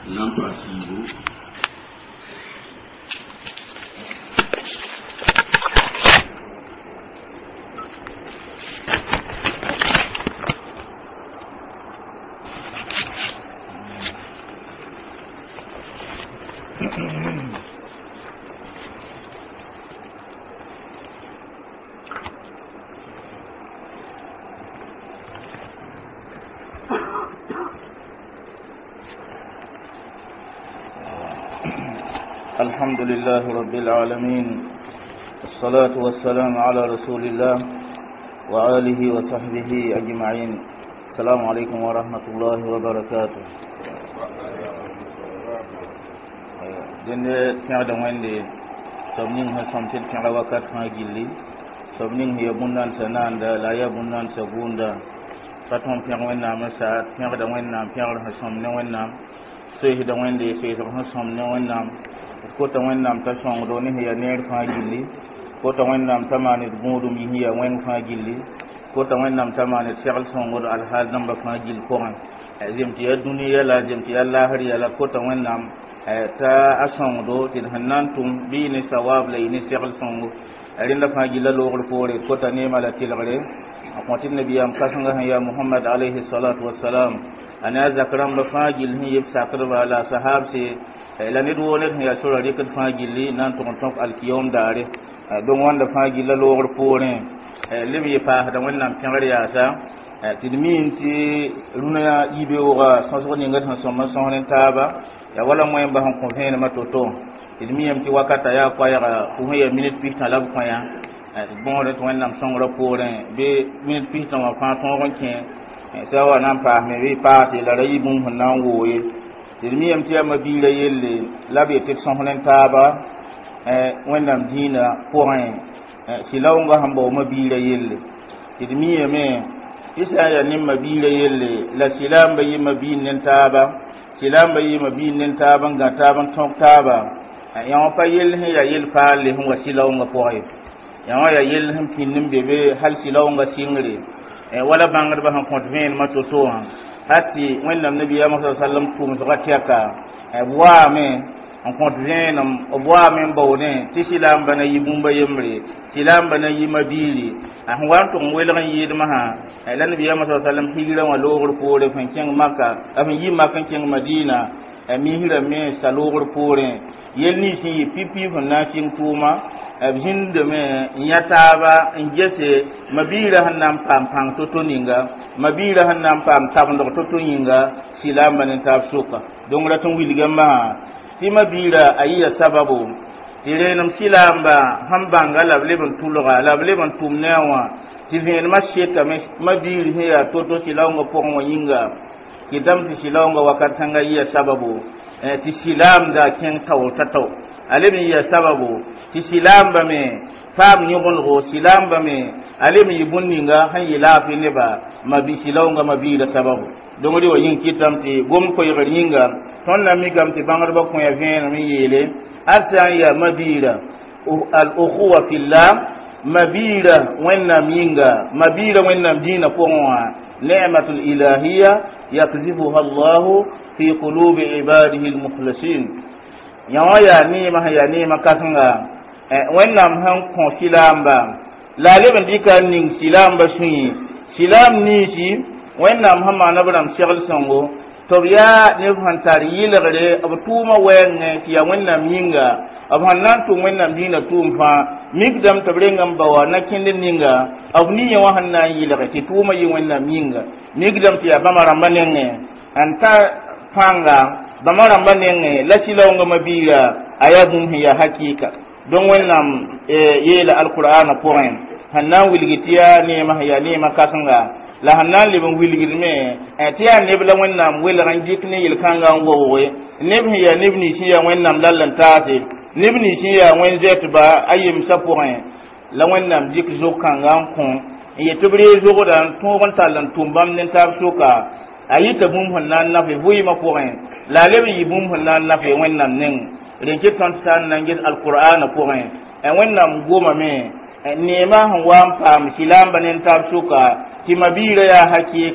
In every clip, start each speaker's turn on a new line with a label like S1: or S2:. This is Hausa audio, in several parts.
S1: nan to asibu
S2: الحمد لله رب العالمين والصلاة والسلام على رسول الله وآله وصحبه أجمعين. السلام عليكم ورحمة الله وبركاته. جنة كعدم وندي سبنين هسمتين كعلا وقت هاجلي سبنين هي بندان سنان دا لا يبندان سبوندا فتهم كعونا مسات كعدم ونا كعلا هسمنا ونا سيه دموندي سيه هسمنا ونا kota wennam ta songo ni hiya ner fa gilli kota wennam tamani mudum hiya wen fa gilli kota wennam tamani shekal songo al hal namba fa gil ko an azim ti duniya la jam ti allah har ya la kota wennam ta asongo tin hanantum bi ni sawab la ni shekal songo arinda fa gilla lo ko fore kota ne mala tilgare akotin nabiyam kasanga ya muhammad alayhi salatu wassalam ana zakram ba fa gil hiya sakar wala sahab se la nit wonet ya sura rekat fagilli nan to tonk alkiyom dare don wanda fagilla logor pore limi fa da wannan pingar ya sa tidmin ti runa ya ibe oga so ni ngat so ma so nen taba ya wala moy ba han ko fene matoto tidmi yam ti wakata ya kwa ya ko ya minute pi ta lab kwa ya bon re to wannan son ro pore be minute pi ta ma fa ton ron ken sa wa nan pa me wi pa ti la rayi bun hanan woye dirmiyam tiya mabila yelle labe tek son honen taba wendam dina point silawnga hambo mabila yelle dirmiyame isa ya nim mabila yelle la silam bayi mabin nen taba silam bayi mabin nen taba nga taban tok taba ya pa yelle ya yel faale hon wa silawnga point ya yel ham pinnim bebe hal silawnga singre wala bangar ba han konven matoto hati wennam nabi ya muhammad sallam tum zakatiyaka wa me on kontinenam wa me bawne ti silam bana yibumba yemre silam bana yimabili an wanto welgan yidma ha la nabi ya muhammad sallam higira wa logor pore fan ken makka afin yimma kan ken madina mi hira me salogor pore yelni si pipi honna sin tuma abhinde me yataba ngese mabira hanam pam pam totoninga mabira hanam pam tabndo totoninga silamba nen tafsuka dongra ton wiligamba ti mabira ayiya sababu tirenam silamba hambanga lableben tuloga lableben tumnewa ti ven masheta mabiri hiya toto silanga pongo yinga kidam ti silanga wakatanga yiya sababu ti silam da ken tawtato alimi ya sababu ti silamba me fam nyobon go silamba me alimi yibunninga han yilafi ne ba mabi silawnga mabi da sababu dongodi wa yin kitam ti gom ko yiringa ton na mi gam ti bangar ba ko ya ven mi yele ata ya mabira al ukhuwa fillah mabira wenna minga mabira wenna dina ko wa ni'matul ilahiyya yakzifuha Allah fi qulubi ibadihi al mukhlasin yawa ya nema kasanga wennam han kon silamba la leben dikan ning silamba sunyi silam ni si wennam hamma nabram shegal songo to ya ne fantar yilgare abtuma wenne tiya wennam yinga abhannan to wennam dina tumfa migdam tabrengam bawa nakinde ninga abni yawa hanna yilgare ti tuma yi wennam yinga migdam tiya bamara manenge anta panga bamara manenge la silawnga mabira ayabun hiya hakika don wannan yela alqur'ana point hanna wilgitiya ne mahya ne makasanga la hanna libin wilgirme tiya ne bla wannan wilan jikne yilkanga ngowe nebhiya nebni siya wannan lallan taate nebni siya wen zetba ayim sapoin la wannan jik zokanga kon yetubre zogodan to gon talan tumbam nen tab suka ayita bum hanna na fe buyi ma point la lebi yibum hanna na fe wannan nen renke ton tan nangit alqur'ana point wannan goma me nema han wam pam silamba nen tab suka timabira ya hakika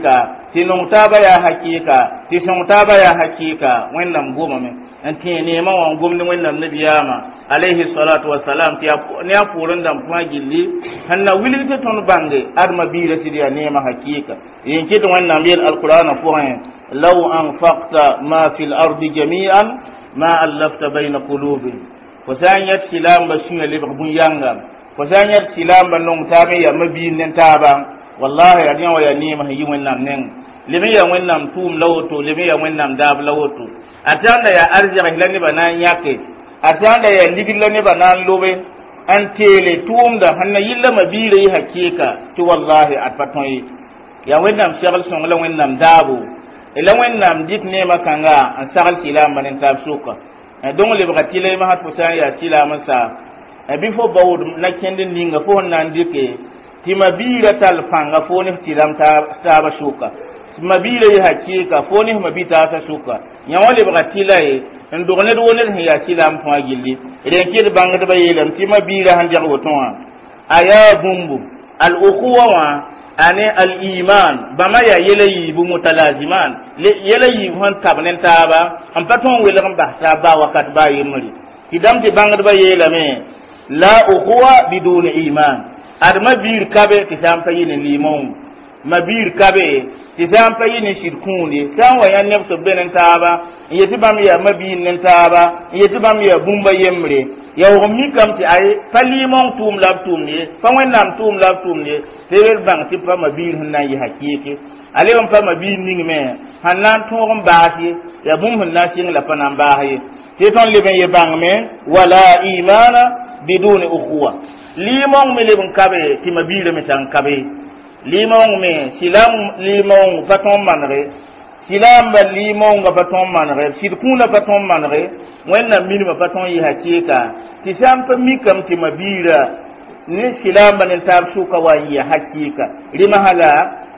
S2: ti nong taba ya hakika ti song taba ya hakika wẽnnaam goma me n tẽ neemã wã n gomd wẽnnaam nabiyaamã alayhi salatu wassalam tɩ ne a pʋʋrẽ dãmb fãa gilli sẽn na wilg tɩ tõnd bãnge admã biirã tɩ d yaa neemã hakɩɩka yen kɩt wẽnnaam yel alqurana pʋgẽ law anfaqta ma fi lardi jami'an ma allafta bayna qulubihim fo sã n yɛt silamba sũyã lebg bõn-yãnga fo sã n yɛt silamba nong taame yaa mabiir ne taaba wallahi ad yã wa yaa neemã sẽn yi wẽnnaam neng leb n yaa wẽnnaam tʋʋm la woto leb n yaa wẽnnaam daab la woto a tãnda yaa arzɛgs la nebã na n yãke a tãnda yaa ligd la nebã na n lobe n teele tʋʋmda sẽn na yɩlla mabiirã yɩ hakɩɩka tɩ wallahi ad pa tõe ye yaa wẽnnaam segl sõng la wẽnnaam daabo la wẽnnaam dɩk neemã kãnga n sagl tɩlaamba ne taab soka dõng lebga tɩlame sãd fo sã n yaa sɩlaam n sa bɩ fo baood na kẽnd n ninga fo sẽn na n dɩke tɩ mabiirã tall fãnga fo ne tɩlam taaba soka mabiirã yɩ hakɩɩka fo ne mabi taasa soka yã wã lebga tɩla ye n dog ned wo ned sẽn yaa sɩlaam fãa gilli rẽn kɩd bãngdbã yeelame tɩ mabiirã sẽn deg woto wã a yaa bũmbu al-ukhuwa wã ane al-iman bãmba yaa yɛla yiibu mutalaziman yɛla yiibu sẽn tab ne taaba n pa tõn welg n bas taab baa wakat baa yembre tɩ dãmb tɩ bãngdbã yeelame la ukhuwa bidun iman ad mabiir kabe tɩ sã n pa yɩ ne limão mabiir kabe tɩ sã n pa yɩ ne sɩd kũunde sã n wa yã neb tɩ b be ne taaba n yetɩ bãmb yaa mabiir ne taaba n yetɩ bãmb yaa bũmba yembre yaoog mikame tɩ ay pa limão tʋʋm la b tʋʋmd ye pa wẽnnaam tʋʋm la b tʋʋmd ye tɩ d bãng tɩ pa mabiir sẽn na n yɩ hakɩɩke a leb n pa mabiir ning me sãn na n tõog n baas ye yaa bũmb sẽn na n sɩng la pa na n baas ye tɩ tõnd leb n ye bãngme wala imana biduni ukhuwa limão me leb n kabe tɩ mabiirã me tãn kabe limão me silam limão pa tõnd manege silamba limãonga pa tõnd manege sɩd kũunã pa tõnd manege wẽnnaam minimã pa tõnd yɩ hakɩɩka tɩ sã n pa mikame tɩ mabiirã ne silamba ne taab sʋka wa n yɩa hakɩɩka rɩmasã la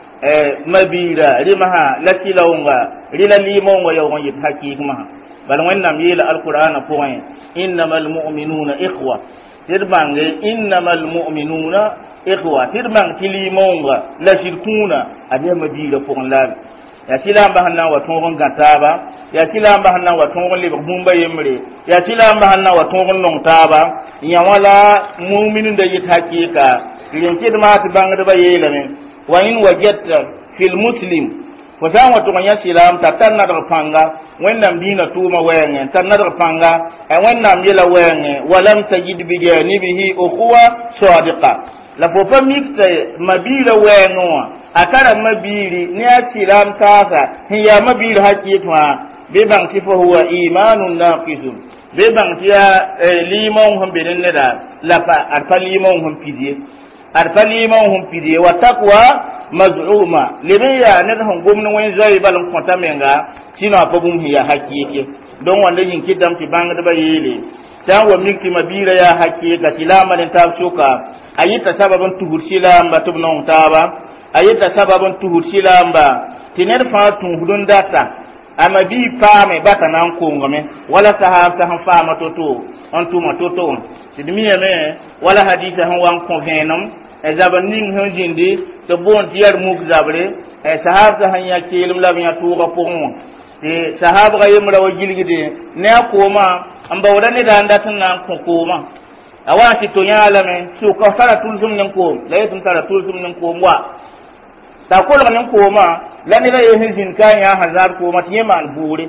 S2: mabiirã rɩmasã la sɩlaoonga rɩ la limãonga yaoog n yet hakɩɩk masã bala wẽnnaam yeela alqur'ana pʋgẽ innama almu'minuna ikhwa tɩ d bãnge innama almu'minuna ikhwa tɩ d bãng tɩ limãonga la sɩd kũunã ad yaa mabiirã pʋgẽ laabe yaa sɩlaambã sẽn na n wa tõog n gã taaba yaa sɩlaambã sẽn na n wa tõog n lebg bũmba yembre yaa sɩlaambã sẽn na n wa tõog n nong taaba yã wã la muminunda yet hakɩɩka rẽn kɩdmã tɩ bãngdbã yeelame wa in wajadta fi lmuslim fo sã n wa tʋg n yã sɩlaam t'a tar nadg pãnga wẽnnaam dĩinã tʋʋmã wɛɛngẽ tar nadg pãnga wẽnnaam yela wɛɛngẽ walam tajid bijanibihi ukhuwa sadiqa la fo pa mik t'a mabiirã wɛɛngẽ wã a kara mabiiri ne a sɩlaam taasa sẽn yaa mabiir hakɩɩk wã bɩ bãng tɩ fa huwa imanun naqisun bɩ bãng tɩ yaa limãong sẽn be ne neda la pa ad pa limãong sẽn pid ye ad pa limãong sẽn pid ye wa taqwa maz'uma leb n yaa ned sẽn gomd wẽn zoe bal n kõta menga sɩnã a pa bũmb sẽn yaa hakɩɩk ye donc wãnda yĩn kɩtdame tɩ bãngdbã yeele sã n wa mik tɩ mabiirã yaa hakɩɩka sɩlaambã ne taab soka a yɩta sabab n tusd sɩlaamba tɩ b nong taaba a yeta sabab n tusd sɩlaamba tɩ ned fãa tũusd n data a mabii paame bata na n kongame wala sahaabsã sẽn faama to-to n tʋma to-to tɩ d miyame wala hadiisa sẽn wa n kõ vẽenem zab n ning sẽn zĩndi tɩ boon tɩ yaa muk zabre sahaabsã sẽn yã keelem la b yã tʋʋgã pʋgẽ wã tɩ sahaabga yemra wa gilgde ne a koomã n baooda neda n dat n na n kõ koomã a wa tɩ to yãalame sʋka tara tʋlsem ne koom la yetɩm tara tʋlsem ne koom wa t'a kolg ne koomã la ned a yee sẽn zĩnd ka n yãa sẽn zãad koomã tɩ yẽ maan buure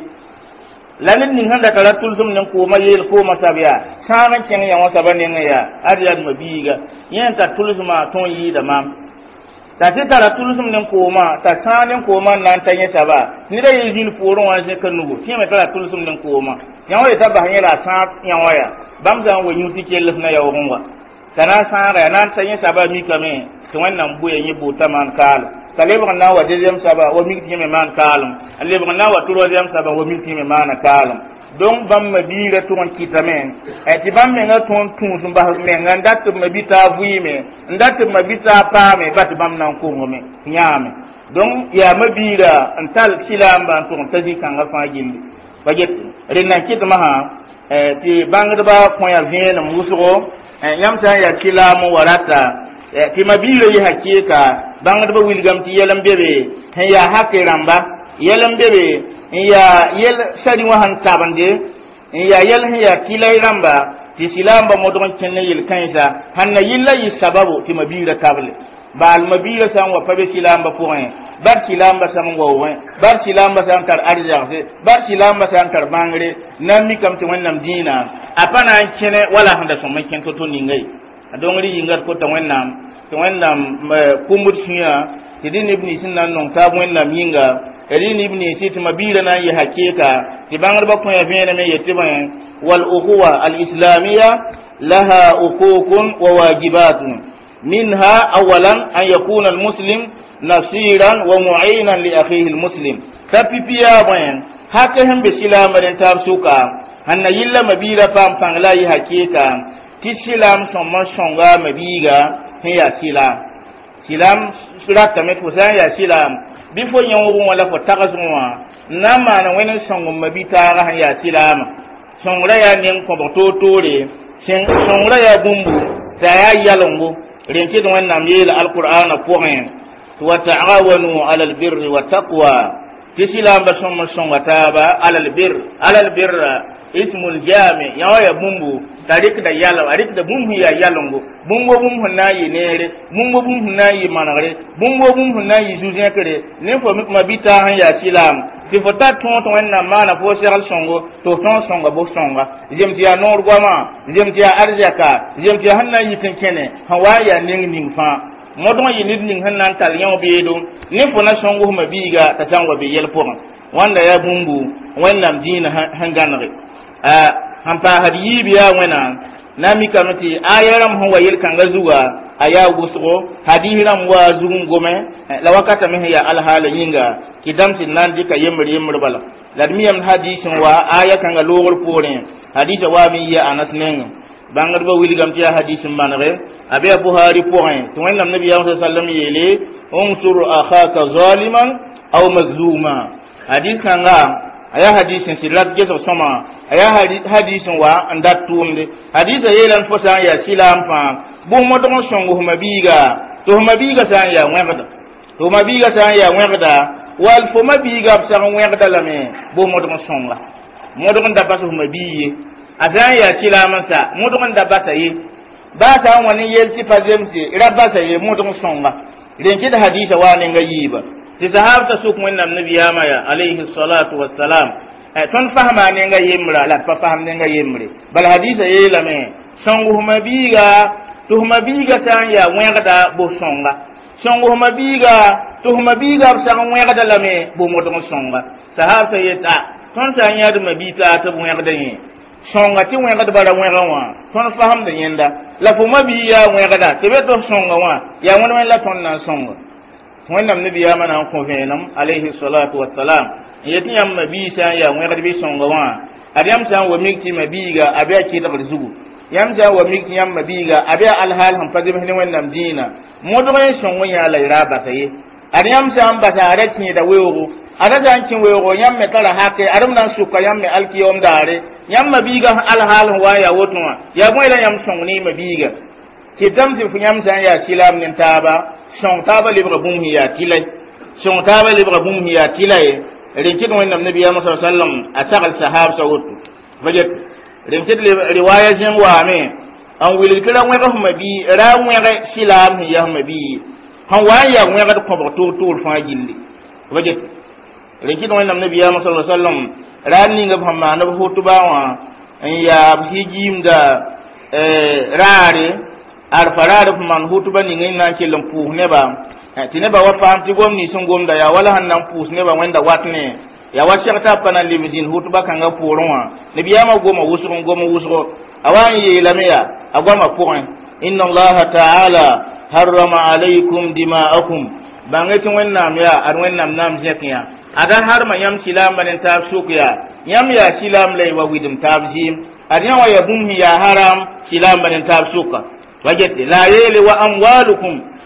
S2: la ned ning sẽn da tara tʋlsem ne koomã yeel koomã sab yaa sãag n kẽng yã wã sabã nengẽ yaa ad yaa d mabiiga yẽ n tar tʋlsmã tõnd yɩɩda maam t'a tɩ tara tʋlsem ne koomã t'a sãag ne koomã n na n ta yẽ saba ned a yee zĩnd poorẽ wã zẽka nugu tɩ yẽ me tara tʋlsem ne koomã yã wã yeta bas yẽ la a sãag yã wã yaa bãmb sã n wa yũ tɩ kells na yaoogẽ wa t'a na n sãaga yaa na n ta yẽ saba mikame tɩ wẽnnaam bʋya yẽ boota maan kaalem t'a lebg n na n wa deuxième saba wa mik tɩ yẽ me maan kaalem a lebg n na n wa troisième saba wa mik tɩ yẽ me maana kaalem donc bãmb mabiirã tʋg n kɩtame tɩ bãmb menga tõnd tũus n bas menga n dat tɩ b mabi taa vɩɩme n dat tɩ b mabi taa paame ba tɩ bãmb na n kongame yãame donc yaa mabiirã n tall sɩlaambã n tʋg n ta zĩ-kãngã fãa gilli pa get rẽnd na n kɩtmasã tɩ bãngdbã kõ ya vẽenem wʋsgo yãmb sã n yaa sɩlaam n wa rata ti mabiro yi hakika bangad ba wilgam ti yelam bebe ya hakke ramba yelam bebe ya yel sari wa han tabande ya yel ya tilay ramba ti silamba modon kenne yel kanisa hanna yilla yi sababu ti mabira table bal mabira san wa pabe silamba point bar silamba san wa wa bar silamba san tar arjaxe bar silamba san tar bangre nammi kam ti wonnam dina apana kene wala handa so makin to ningai adongri yingar ko to wonnam kumut suya ti din ibni sinan non ta wonnam yinga edin ibni sit mabira na yi hakika ti bangar ba ko ya fene me yetiban wal ukhuwa al islamiyya laha uququn wa wajibatun minha awalan an yakuna al muslim nasiran wa mu'inan li akhihi al muslim tapipiya bayan haka han be silamarin tar suka hanna yilla mabira pam pangla yi hakika ti silam somma songa mabiga ya silam surata met fusan ya silam bifo nyawru wala fo tagazwa nama na wenen songo mabita ga ya silama songra ya nen ko to tore songra ya bumbu ta ya yalongo renke don wannan yela alqur'ana point wa ta'awanu 'alal birri wat taqwa tisilam ba songo taba 'alal birra ismul jami ya bumbu tarik da yalo arik da bumbu ya yalongo bumbu nayi nere bumbu nayi manare bumbu nayi jujen kare ne fo mabita han ya silam ti fota ton wannan mana fo seral songo to ton songo bo songa jemti ya nor goma jemti ya arjaka jemti ya hanna yitin kene hawaya ning fa modon yi ning hannan tal yaw beedo ne fo na songo mabiga ta tangwa be yelpo wanda ya bumbu wannan dina hanganare hampa hadiyi biya wana nami kamati ayaram ho wayel kanga zuwa aya gusgo hadihiram wa zungun gome la wakata me ya alhala yinga kidamti nandi ka yemri bala ladmiyam hadisin wa aya kanga logol pore hadisa wa mi ya anas nen bangar ba wiligam ti hadisin manare abe buhari point to wannan nabi sallallahu alaihi wasallam yele unsur akhaka zaliman aw mazluma hadis kanga aya hadisin sirat geso soma aya hadisin wa andat tumde hadisa yelan fosan ya silam fa bu modon songo mabiga to mabiga san ya wengda to mabiga san ya wengda wal fo mabiga san wengda lame bu modon songa modon da basu mabiye asan ya silam sa modon da bataye ba ta wani yelti pazemti rabasa ye modon songa renki da hadisa wa ne ngayiba ti sahabta suk wannan nabi ya maya alayhi salatu wassalam ton fahma ne nga yemra la fa faham ne nga yemre bal hadisa yela me songu mabiga to mabiga tan ya wengda bo songu mabiga san wengda la me bo modon songa sahabta yeta ton san ya dum mabita ta wengda ni songa ti wengda bara wengda wa ton faham de yenda la fo mabiya wengda tebe to songa wa ya wona la ton na songa wannan nabi ya mana ko fenam alayhi salatu wassalam yati yam nabi sa ya ngada bi songa wa adiyam sa wa mikti mabiga abiya ki da barzugu yam sa wa mikti yam mabiga abiya alhal han fadi hin wannan dina modo mai songo ya la iraba sai adiyam sa am bata arakin da wewo adaga ankin wewo yam me kala hake adam nan suka yam me alkiyom dare yam mabiga alhal wa ya wotuma ya moy la yam songo ni mabiga kidam ti funyam sa ya silam nin taba son taba libra bum hiya tilay son taba libra bum hiya tilay rinkin wannan nabi ya sallallahu alaihi wasallam asal sahab sawut wajet rinkin riwaya jin wa me an wil kira wa rahmabi ra wa silam hiya mabi han wa ya wa ga ko to fa gilli wajet rinkin wannan nabi ya sallallahu alaihi wasallam rani ga famma na hutuba wa ya hijim da rare arfarare man hutuba ni ngina ke lampu neba tineba wa famti gomni sun gomda ya wala hannan pus neba wanda watne ya washakta pana limidin hutuba kanga poronwa nabiyama goma wusro awani ye lamia agoma point inna allaha ta'ala harrama alaykum dima'akum bangati wannam ya ar wannam nam zekiya ada harma yam silam banen ta sukiya yam ya silam lay wa widim tabjim adiya wa yabum ya haram silam banen ta suka wajad la yali wa amwalukum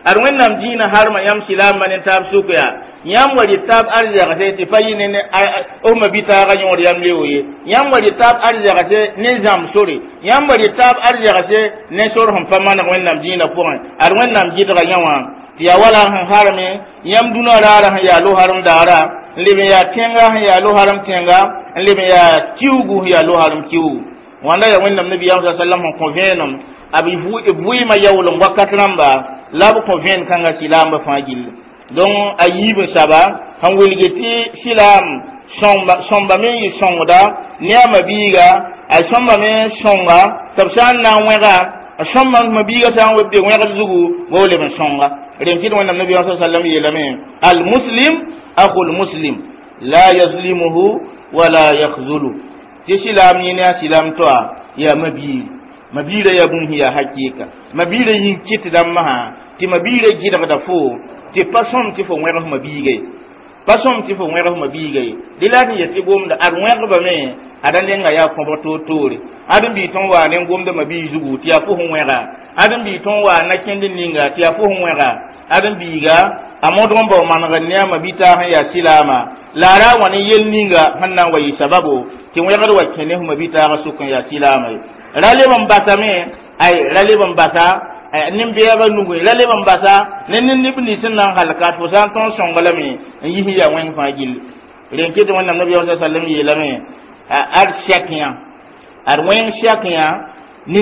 S2: ar wẽnnaam dĩinã harma yãmb silamba ne taab sʋkya yãmb wa rɩ taab arzɛgse tɩ pa yɩ ne osma bitaaga yõod yam leo ye yãmb wa rɩ taab arzɛgse ne zãmb sore yãmb wa rɩ taab arzɛgse ne sor sẽn pa maneg wẽnnaam dĩinã pʋgẽ ad wẽnnaam gɩdga yã wã tɩ yaa wala sẽn harme yãmb dũnã raara sẽn yaa loharem daara n leb n yaa tẽnga sẽn yaa loharem tẽnga n leb n yaa kiugu sẽn yaa loharem kiugu wãnda yaa wẽnnaam nabiyaam sa sallam sẽn kõ vẽenem b vɩɩmã yaoolem wakat rãmba la b kõ vẽen kãngã silaambã fãa gill donc a yiib n saba sẽn wilge tɩ silaam sõmba me n yɩ sõngda ne a mabiiga a sõmbame sõnga tɩ b sã n na n wẽga sõmba mabiiga sã n be wẽgd zugu wa wa leb n sõnga rem tɩ d wẽnnaam nabiyaam sa sallam yeelame almuslim akhu lmuslim la yazlimuhu wala yakhzulu tɩ silaam yẽ ne a silaam toa yaa mabiig mabiira ya bũmb sẽn yaa hakɩɩka mabiira yĩn kɩtda masã tɩ mabiira gɩdgda fo tɩ pa sõm tɩ fo wẽgs mabiiga ye pa sõm tɩ fo wẽgs mabiiga ye dɩ la tɩ yetɩ gomda ad wẽgbame ada nenga yaa kõbg toor-toore ad n bii tõnd waa ne gomda mabii zugu tɩ yaa fo sẽn wẽga ad n bii tõnd waa nakẽnd ninga tɩ yaa fo sẽn wẽga ad n biiga a modg n bao manegd ne a mabitaag sẽn yaa silaama la a ra wa ne yel ninga sẽn na n wa yɩ sababo tɩ wẽgd wa kẽ ne f mabitaagã sʋk n yaa silaama ye ra leb n basame ay ra leb n basa nin-beɛɛbã nugẽ ra leb n basa ne neb nins n na n halka fo sã n tõnd sõnga lame n yis n yaa wẽng fãa gill ren kɩt wẽnnaam nabiyaam sa sallam yeelame ad sɛk yã ad wẽng sɛk yã ne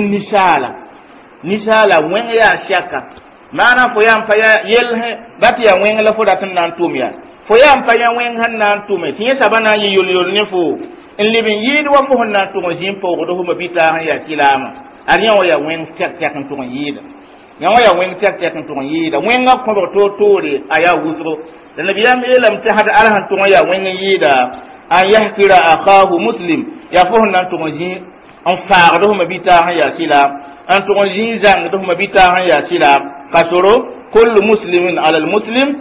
S2: ninsaala wẽng yaa sɛka maana fo yaa n pa yell ba tɩ yaa wẽng la fo rat n na n tʋm yaa fo yaa n pa yã wẽng sẽn na n tʋme tɩ yẽ sabã na n yɩ yol-yol ne fo n leb n yɩɩd wa fo sẽn na n tʋg n zĩn poogd fo mabitaag sẽn yaa silaamã ad yã wa yaa wẽng tɛk-tɛk n tʋg n yɩɩda yã wa yaa wẽng tɛk-tɛk n tʋg n yɩɩda wẽngã kõbg toor-toore a yaa wʋsgo la nabiyaam yeelame tɩ ad al sẽn tʋg n yaa wẽng n yɩɩda an yahkira akaahu muslim yaa fo sẽn na n tʋg n zĩ n faagd fo mabitaag sẽn yaa silaam n tʋg n zĩ zãngd fo mabitaag sẽn yaa silaam ka soro kullu muslimin ala almuslim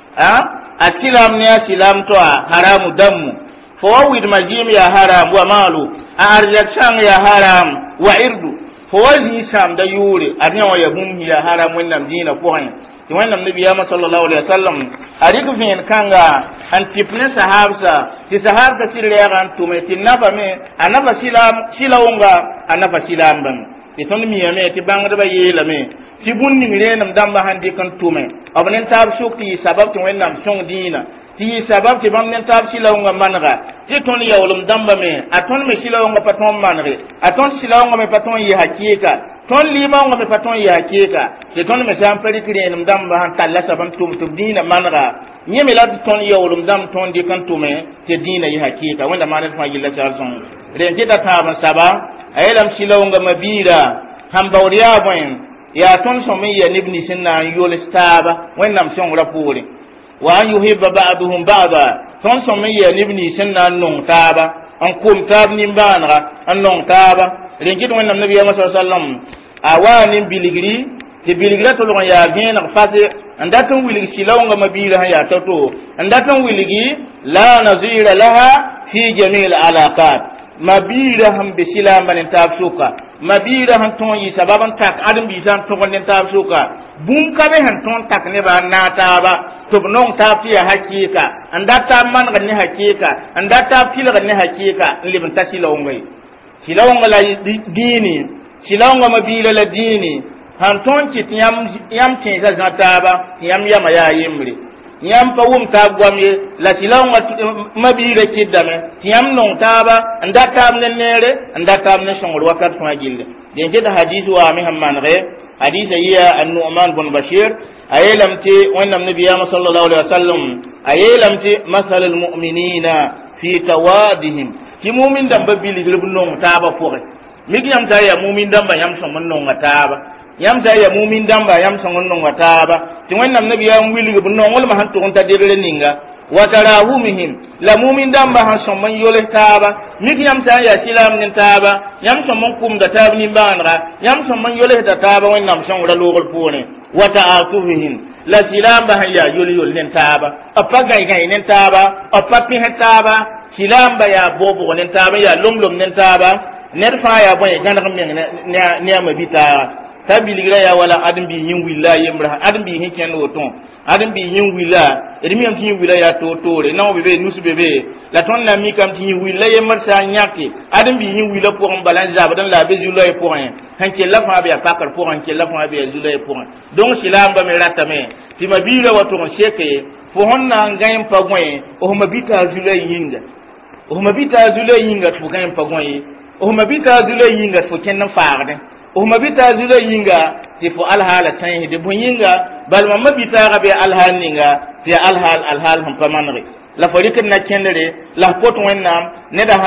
S2: a silaam ne a silaam to a haramu dammu fo wa wid mazim ya haram wa malu a arzak sang ya haram wa irdu fo wa zĩ sãamda yʋʋre ad yã wa ya bũmb ya haram wẽnnaam dĩinã pʋgẽ tɩ wẽnnaam nabiyaamã sallallahu alaihi wasallam a rɩk vẽen kãnga n tɩp ne sahabsa tɩ sahabsa sɩd rɛɛga n tʋme tɩ nafame a nafa sila-wʋnga a nafa silaambame tɩ tõnd miyame tɩ bãngdbã yeelame tɩ bũmb ning rẽenem dãmbã sãn dɩk n tʋme b nen taab sʋk tɩ yɩ sabab tɩ wẽnnaam sõng dĩinã tɩ yɩ sabab tɩ bãmb nen taab sila-wʋngã manega tɩ tõnd yaoolem dãmbame a tõnd me sila-wʋngã pa tõnd manege a tõnd sila-wʋngã me pa tõnd yɩ hakɩɩka tõnd liimã me pa tõnd yɩ hakɩɩka tɩ tõnd me sã n pa rɩk rẽenem dãmbã sãn talla sab n tʋm tɩ b dĩinã manega yẽ me la tɩ tõnd yaoolem dãmb tõnd dɩk n tʋme tɩ dĩinã yɩ hakɩɩka wẽnda maan d fãa yilla sagl sõng rẽn tɩ ta tãab n saba a yeelame sila-wʋngã mabiira sãn baood yaa bõe yaa tõnd sõm n ya neb nins n na n yols taaba wẽnnaam sõngrã poore wa an yuhibba ba'duhum ba'da tõnd sõm n ya neb nins n na n nong taaba n kom taab nin-bãanega n nong taaba ren kɩt wẽnnaam nabiyaamã sa sallam a waa nin-bilgri tɩ bilgrã tolg n yaa vẽeneg fase n dat n wilg sila-wʋngã mabiirã sẽn yaa to-to n dat n wilgi la nazira laha fi jamil alaqat mabiirã sẽn be silaambã nen taab sʋka mabiirã sẽn tõnd yɩ sabab n tak ãdem-biisã n tõgd nen taab sʋka bũmb ka be sẽn tõnd tak nebã n naag taaba tɩ b nong taab tɩ yaa hakɩɩka n dat taab manegd ne hakɩɩka n dat taab tɩlgd ne hakɩɩka n leb n ta sila-wʋngã ye sila-wʋngã la dĩini sila-wʋngã mabiirã la dĩini sãn tõnd kɩt yãmb tẽesa zã taaba tɩ yãmb yama yaa yembre yãmb pa wʋm taab goam ye la sila-wʋngã mabiirã kɩddame tɩ yãmb nong taaba n dat taab ne neere n dat taab ne sõngd wakat fãa gilli dẽn kɩt hadis waame sẽn manege hadisa yiya an-nu'man bn bashir a yeelame tɩ wẽnnaam nabiyaamã sallallahu alaihi wasallam a yeelame tɩ masal almu'minina fi tawadihim tɩ mumin dãmbã bilgr b nong taaba pʋgẽ mik yãmb t'a yaa mumin dãmbã yãmb sõng n nonga taaba yãmb t'a yaa mumin dãmbã yãmb sõng n nonga taaba tɩ wẽnnaam nabiyaam wilg b nonglmã sẽn tʋg n ta degre ninga wa tarahumihim la mumin dãmbã sẽn sõm n yols taaba mik yãmb sã n yaa silaam nin taaba yãmb sõm n kʋmda taab nin-bãanega yãmb sõm n yolsda taaba wẽnnaam sõngrã loogr poorẽ wa ta'atufihim la silaambã sẽn yaa yol-yol nin taaba b pa gãy-gãy nin taaba b pa pẽs taaba silaambã yaa boobg nin taaba yaa lom-lom nin taaba ned fãa yaa bõe gãneg meng ne a mabitaaga tabiligra ya wala adam bi yin willa yemra adam bi hin ken woton adam bi yin willa edmi am tin willa ya to tore na bebe nusu bebe la ton na mi kam tin willa yemra sa nyaki adam bi yin willa pour en balance abadan la be zulo e pour un hanke la fa be pakar pour hanke la fa be zulo e pour donc sila ba me ratame ti mabira wato on sheke fo honna ngayem pagwe o mabita zulo yinga o mabita zulo yinga fo ngayem pagwe o mabita zulo yinga fo ken faarde o mabita zulo yinga ti fo alhala tan de bo yinga bal mabita ga be alhal ninga ti alhal hum pamanre la fo rikin na kendere la pot wonnam ne da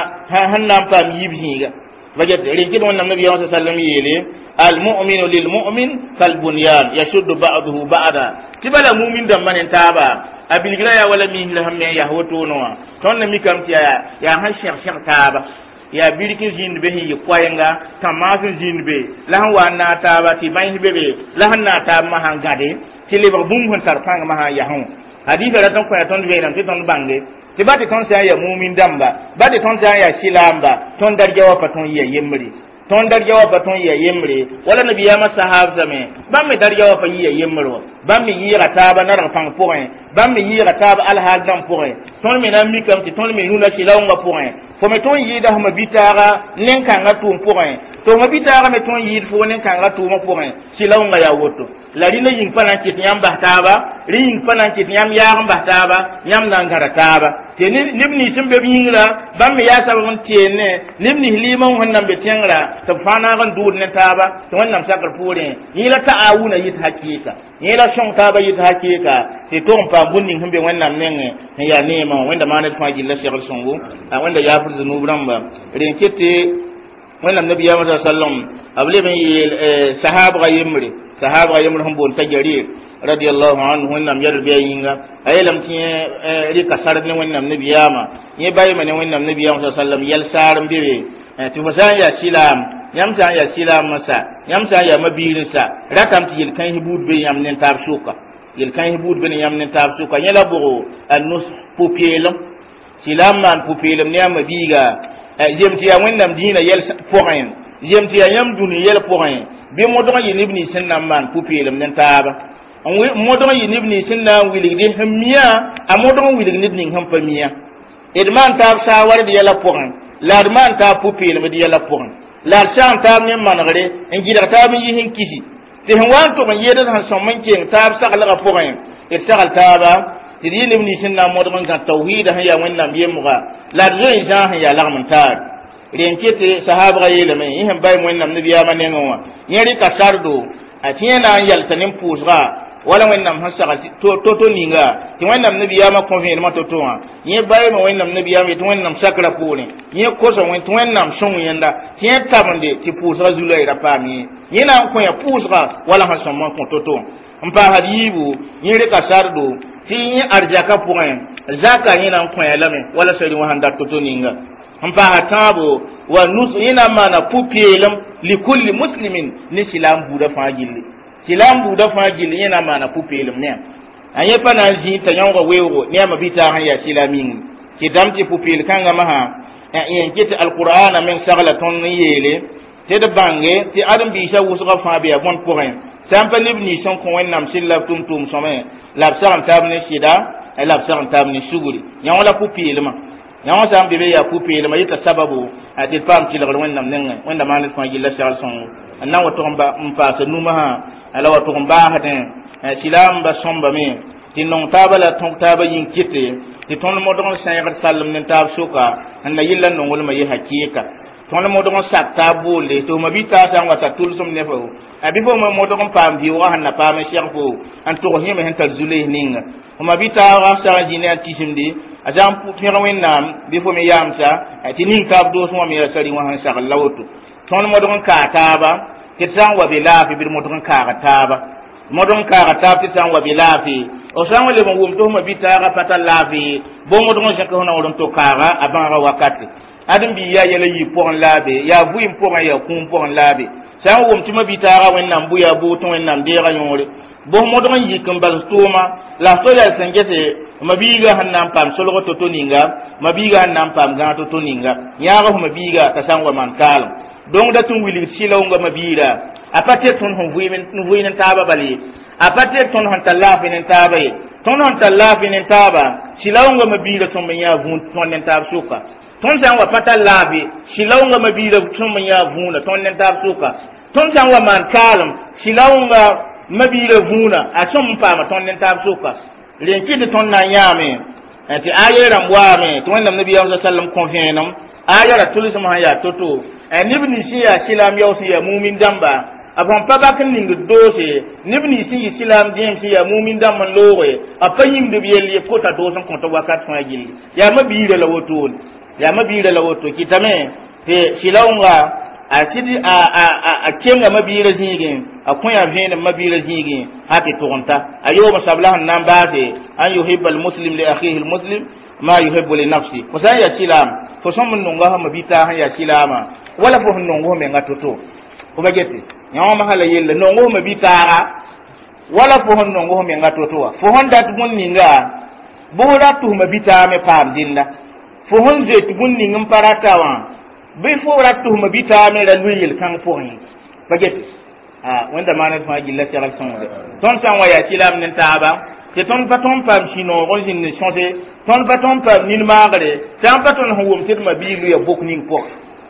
S2: hanna pam yibhiga wajet rikin wonnam nabi sallallahu alaihi wasallam yele al mu'minu lil mu'min kal bunyan yashuddu ba'dahu ba'da tibala mu'min da manen taba abilgra ya wala min la hamme ya hoto no ton na mi kam ti ya han shekh taba ya birki jin be hi kwayenga tamasu jin be la wa na taba ti bayin be la na ta ma han gade ti le ba bum hon tar fanga ma ha ya hon haditha la ton ko ya ton be ran ti ton bange ti ba ti ton sa ya mu'min damba ba ti ton sa ya silamba ton dar jawa pa ton ya yemri ton dar jawa pa ton ya yemri wala nabi ya masahab zame ba me dar jawa pa ya yemro ba me yi rataba na ran fang point ba me yi rataba al hadam point ton me na mi kam ti ton me nuna silawnga point fo me ton yi da ma bitara nen kan ga tum point to ma bitara me ton yi fo nen kan ga tum point silawnga ya woto la rina yin panan kit nyam bahtaba rin panan kit nyam ya bahtaba nyam nan garataba te nibni timbe bingra bamme ya sabon tiene nibni liman wannan be tengra to fana gan dur ne taba to wannan sakar pore ni la ta'awuna yit hakika ni la shon taba yit hakika te to pa bunni himbe wannan nenge ya nema wanda manat fa jilla shekh songo wanda ya fur zunubran ba rin kete wannan nabi ya sallam able ben sahaba yimri hum bon tajari radiyallahu anhu wannan yar bayinga ayelam tiye ri kasar ne wannan nabiyama ye bayi mane wannan nabiyama sallallahu alaihi wasallam yal saram bibe ti wasan ya silam yamta ya silam masa yamta ya mabirisa rakam ti yel kan hibud be yam nen tab suka yel kan hibud be yam nen tab suka yela bugo annus pupielam silam man pupielam ne amabiga yemti ya wannan dina yel poin yemti ya yam duni yel poin bi modon yi ibni sinna man pupielam nen taba modon yi ibni sinna wiligdi hamiya amodon wiligdi nin hampamiya edman tab sawar di yala poin ladman ta pupielam di yala poin la cham tab ne manare en gidar tab yi hin kisi te hwan to man yeda han son man ken tab sakala ga poin et sakal taba ti di ibni sinna modon kan tauhid ha ya wannan biye muga la zai jan ya lagman tab renkete sahaba ga yele men yihem bay mo nam nabiya manenwa yeri ka sardo atiena yal tanim pusra wala wennam hasaka to ninga ti wennam nabiya ma convene ma to ye bay mo wennam nabiya mi to wennam sakra pole ye koso wen to wennam shon yenda ti tabande ti pusra zulay rapami yina ko ya pusra wala hasan ma ko to mpa hadibu yeri ka sardo ti arjaka point zaka yina ko ya lame wala sari wa handa to ninga mpa hatabo wa nusina mana pupielam likulli muslimin ni silam buda fajili yana mana pupielam ne anye pana ji tanyango wewo ne mabita han ya silamin ki damti pupiel kanga maha en kiti alquran men sagala ton yele te de bange ti adam bi sa wusuga fa be bon point sampa libni son ko wennam silla tum some labsaram tabne shida labsaram tabne suguri nyawala pupiel ma yawan sam bebe ya pupi le mayita sababu ati pam ci lagal wonnam nenga wonda manal ko gilla sal son anna wato mba mpa numa ha ala wato mba haden silam ba somba me tinon tabala ton taba yin kite ti ton mo don sayyid sallam nen tab suka anna yilla no ngol mayi hakika ton mo don sakta bole to mabita tan wata tulsum ne fo abi fo mo don pam bi wa hanna pam cheikh fo an to hima hen tal zulay ninga mabita wa sa jine atisimdi ajam putira wennam bi fo mi yamsa atinin kab do so mi rasari wa han sakal lawto ton mo don ka taba kitan wa bilafi bil mo don ka taba mo don ka taba kitan wa bilafi o sango le mo wum to mo bitara pata lafi bo mo don jaka hono don to kara abanga wakati adam bi ya yele yi pon labe ya buim pon ya kum pon labe sango wum tuma bitara wennam bu ya bu to wennam de ga nyore bo mo don yi kan bal tuma la so ya sengete mabiga hannam pam solo to ninga mabiga hannam pam ga to ninga yaga ho mabiga kasangwa man kal don da tun wili silaw nga mabira apate ton hon vuinen taba bali apate ton hon talafi nen taba ton hon talafi nen taba silawnga mabira ton menya vun ton nen tab suka ton san wa pata labi silawnga mabira ton menya vuna ton nen tab suka ton san wa man kalam silawnga mabira vuna asom pama ton nen tab suka lenki de ton na yame ati ayeram wa me ton nam nabi sallallahu alaihi wasallam confienam ayara tulisum haya toto nibni siya silam yawsi ya mumin damba abon pabakin ning dose nibni si silam dim si ya mumin dam man lowe apayim de biyel ko ta dosan ko to wakat fa gilli ya mabire la woto kitame te silawnga atidi a kenga mabire zigin akunya vene mabire zigin hake tonta ayo masablah nan baade an yuhibbal muslim li akhihi al muslim ma yuhibbu li nafsi kusan ya silam fo som nunga ha mabita ha ya silama wala fo nungo me ngatoto ko bagete nyawa mahala yelle nungo mabita wala fo nungo me ngatoto fo honda tun ninga bora tu mabita me pam dinda fo honje tun ningam paratawa be fo ratu mabita me la luyel kan fo hin bagete wanda manat ma gilla sel sonde ton tan waya silam nen taaba te ton paton pam sino origine ne changer ton paton pam nin magare tan paton ho wom tir mabilu ya bok nin ko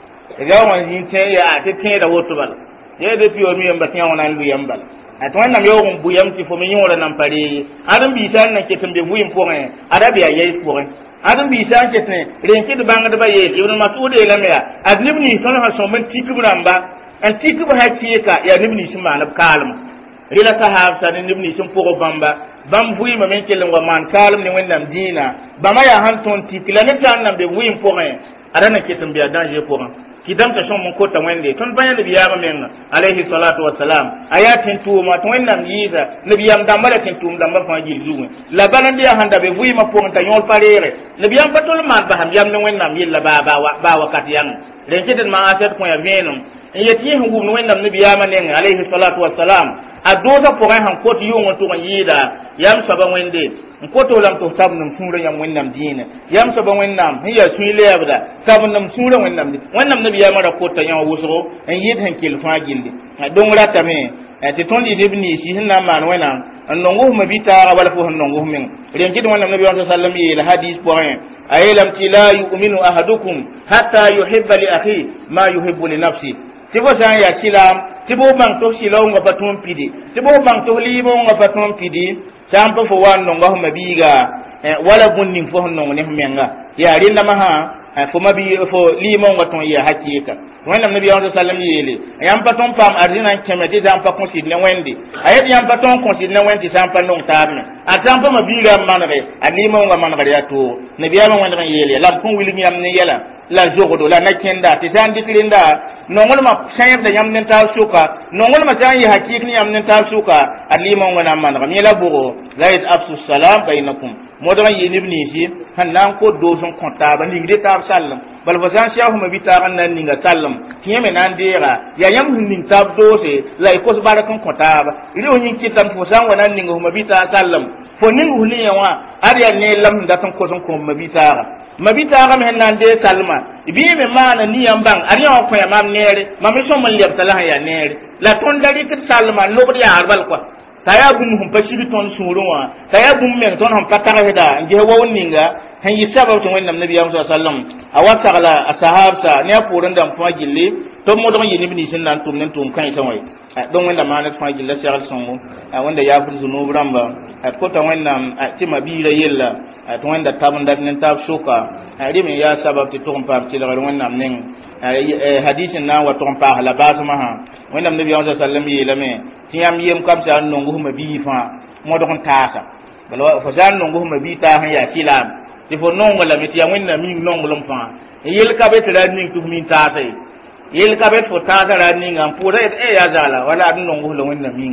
S2: ga wan yin te ya te da woto bal ye de pior mi yamba tan wan lu yambal aton nam yo gum buyam ti fo mi yora nam pare adam bi tan na ke tambe buyim po ngai arabi ya yes po ngai adam bi tan ke tne renki de banga de baye ibn mas'ud e lamya adnibni ton ha so man tikubamba an tikuba hakika ya nibni sima na kalm rila sahab sa nibni sim po bamba bam vui ma men kelen wa man kalum ni wennam dina bama ya han ton tikila ne tan nam be vui po ngai adana ketum biya danger po ngai kidam ta shon mon ko ta wende ton banya de biya ma men alayhi salatu wassalam ayatin tu ma ton wennam yiza nabiyam dambala tin tum dambal ko ji zuwe la banan biya handa be vui ma po ta yol parere nabiyam patol man ba ham yam ne wennam yilla ba wakati yang len keden ma aset ko ya venum yati hu no wennam nabiyam ne alayhi salatu wassalam adoza po han ko ti yongo to yida yam saba wende ko to lam to sabnum sura yam wennam dina yam saba wennam hiya suile abda sabnum sura wennam nabi ya mara ko ta yawo wusro en yid han kil fa gildi don rata me te tondi ibni si hinna man wena annongo mabita wala fo annongo men ren gidi wonnam nabi sallallahu alaihi wasallam yi hadith point ayelam la yu'minu ahadukum hatta yuhibba li akhi ma yuhibbu li nafsi tibo san ya silam tibo bang to silaw nga patum pidi tibo bang to libo nga patum pidi sampo fo wanno nga mabiga wala bunnin fo honno ne menga ya rinda maha fo mabi fo limo nga ton ya hakika wonnam nabi sallallahu alaihi wasallam yele yam patum pam arina kemedi jam pa considne wendi ayet yam patum considne wendi sampa non tarne atampa mabiga manare alimo nga manare ya to nabi ya wonnam yele lam kun wili yam ne yela la jogodo la nakenda tisandi tilinda nongol ma sayar da yam nen ta suka nongol ma tan yi hakiki yam nen ta suka alima ngona man mi la bugo zaid absus salam bainakum modan yi ibni si hanan ko do son konta ba ni de ta sallam bal fasan shahu ma bita kan nan ninga sallam tiyeme nan dira ya yam hun nin tab do se la ko so barakan konta ba ile woni kitam fo san wana ninga ma bita sallam fo ning huni yawa ariya ne lam da tan ko son ko ma bita mabita ga men nan de salma ibi me mana ni yambang ari on ko ya mam nere mam so man leb tala ya nere la ton dari ket salma lo bri arbal ko taya gum hum pasiri ton surunwa taya gum men ton hum patara heda nge wawninga han yi sabab to wonnam nabi sallallahu alaihi wasallam awata ala ashabsa ne apuran dam fa gilli to modon yi ibn sin nan tum nen tum kan tawai don wanda mana fa gilla shagal songo wanda ya fu zunu ramba ko ta wonnam ti mabira yella to wanda tabun da nen tab suka rimi ya sabab ti tum pam ti la wonnam nen hadisin na wa tum pa la basma ha wonnam nabi sallallahu alaihi wasallam yela me tiyam yem kam sa nongo mabi fa modon taasa balo fa jan nongo mabi ta han ya silam ti fo nongo la meti wonna mi nongo lom fa yel ka bet la ning tu min taasa yel ka bet fo taasa la ning am pura ya zala wala nongo la wonna min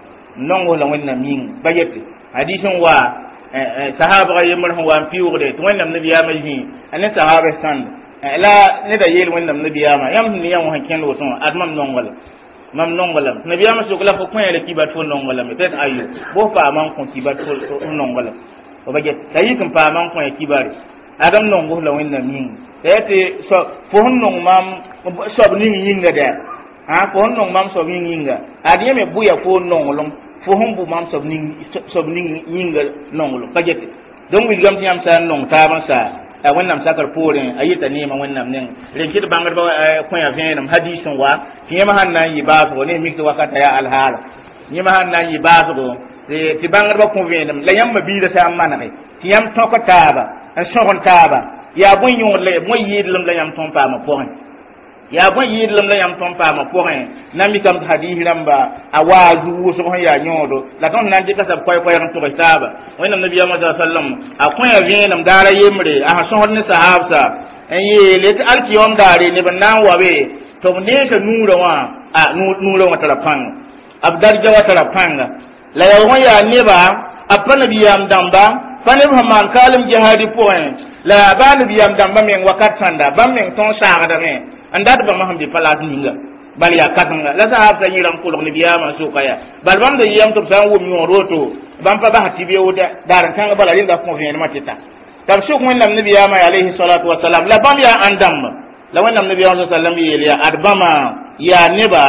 S2: nongo la wonna min bayete hadisin wa sahaba ga yemar ho wa piurde to wonna nabi ya maji an sahaba san la ne da yel wonna nabi ya ma yam ni yam hakken lo son admam nongo la mam nongolam nabiyama sokla ko ko ele kibat fo nongolam peut ayu bo fa man ko kibat fo nongolam o baget tayi kan pa man ko e kibari adam nongo la wenna min tete so fo non mam so ni yinga da ha ko non mam so yinga adiye me buya ko nongolom fo hombu mam so ning yinga nongolom kajete don wi gam tiam sa nong ta ban sa a wannan sakar poren ayita ne ma wannan nen renkit bangar ba ko ya venam hadisin wa kiyama hannan yi ba so ne mikto wakata ya alhala ni ma hannan yi ba so ti bangar ba ko venam la yamma bi da sa amana kai tiyam to ko taba an sogon taba ya bun yon le moy yidlum la yam ton pa ma poren ya bun yidlum la yam ton pa ma poren nami kam hadihi ramba awazu so ko ya nyodo la ton nan jita sab koy koy ran to taba wayna nabi Muhammad sallam akon ya venam dara yemre a sogon ni sahabsa en ye le alki yom dare ne ban nan wabe to ne ta nura wa a nura wa tarapang abdar jawa tarapanga la ya neba apana biyam damba fanib haman kalim jihadi point la banu biyam damba men wakat sanda bam men ton saga me andat ba maham bi palat ninga bal ya katanga la sahab ta yiram ko ni biyama so kaya bal bam da yam to san wo mi roto bam pa ba hatibe wuda daran kan bala rinda ko fen matita tab shuk mun nam nabi yama alayhi salatu wassalam la bam ya andam la wannan nabi sallallahu alaihi wasallam ya arbama ya neba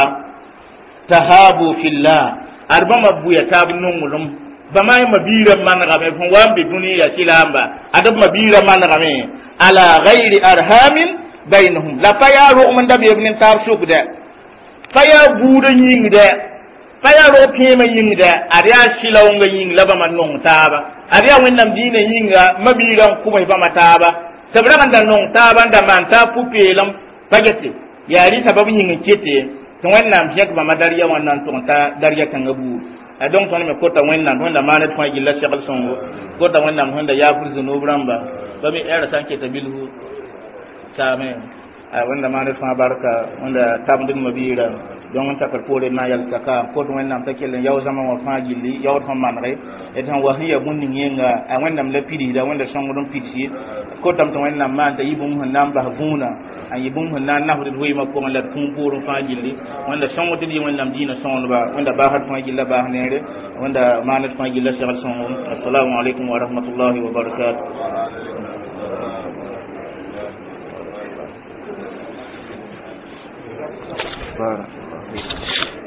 S2: tahabu fillah arbama buya tabu nungulum bama mabira manga me fon wambe duniya silamba adab mabira manga me ala ghairi arhamin bainahum la fayaru man dab ibn tab shukda faya buda yingde fayaru pema yingde ariya silawanga ying laba man non taba ariya wennam dina yinga mabira kuma ba mataba sabra kan dan non taba nda man ta pupelam bagete yari sababu yinga kete to wennam jek ba madariya wannan to ta dariya kan gabu donc ton me kota wennam wanda manet fa gilla shekal songo kota wennam wanda ya furzu no bramba ba mi era sanke ta bilhu tame wanda manet fa barka wanda tabdin mabira don on takal pole na yal saka kota wennam takelen yaw zaman wa fa gilli yaw fa manre etan wa hiya bunni ngenga wennam le pidi da wanda songo don pidi kota to wennam man ta yibum hanam ba guna an yibum hanna na hudu hoy makko la tun puru fa gilli wanda songo tin wennam dina songo ba wanda ba hat fa gilla ba hanere wanda manat fa gilla shekal songo assalamu alaikum wa rahmatullahi wa barakatuh Barakallahu